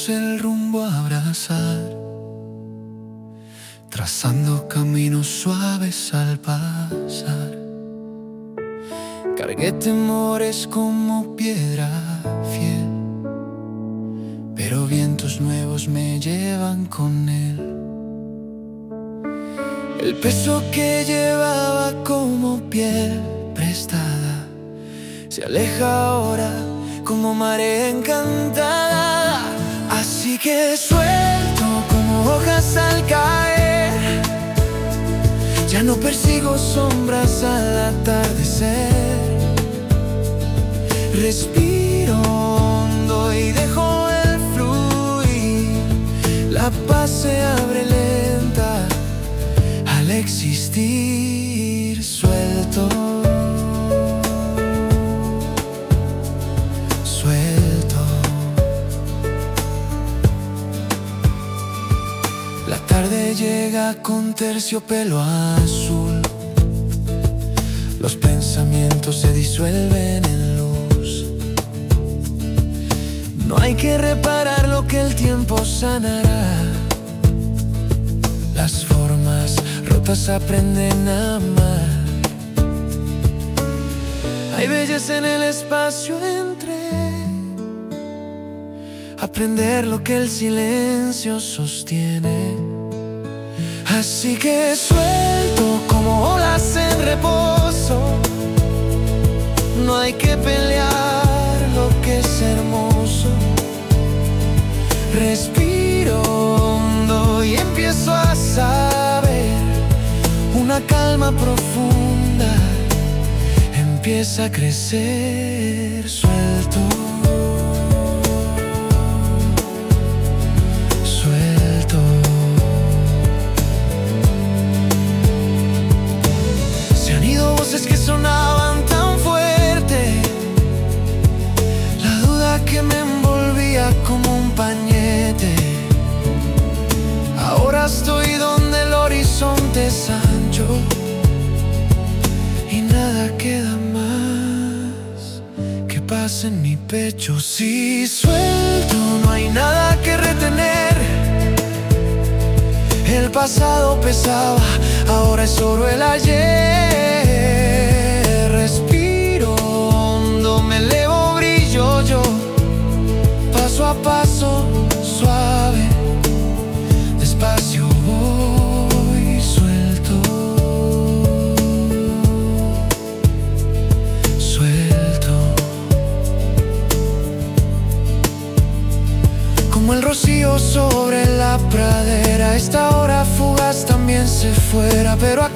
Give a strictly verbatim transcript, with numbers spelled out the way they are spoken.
juntos el rumbo a abrazar, trazando caminos suaves al pasar. Cargué temores como piedra fiel, pero vientos nuevos me llevan con él. El peso que llevaba como piel prestada se aleja ahora como marea encantada. Así que suelto como hojas al caer, ya no persigo sombras al atardecer. Respiro hondo y dejo el fluir, la paz se abre lenta al existir. Suelto, suelto. La tarde llega con terciopelo azul, los pensamientos se disuelven en luz. No hay que reparar lo que el tiempo sanará, las formas rotas aprenden a amar. Hay belleza en el espacio entre aprender lo que el silencio sostiene. Así que suelto como olas en reposo, no hay que pelear lo que es hermoso. Respiro hondo y empiezo a saber, una calma profunda empieza a crecer. Suelto, suelto. Se han ido voces que sonaban tan fuerte, la duda que me envolvía como un pañete. Ahora estoy donde el horizonte es ancho y nada queda más que paz en mi pecho. Si suelto, no hay nada que retener. El pasado pesaba, ahora es solo el ayer. Respiro hondo, me elevo, brillo yo, paso a paso, suave, despacio voy. Suelto, suelto. Como el rocío sobre la pradera, esta hora fugaz también se fuera, pero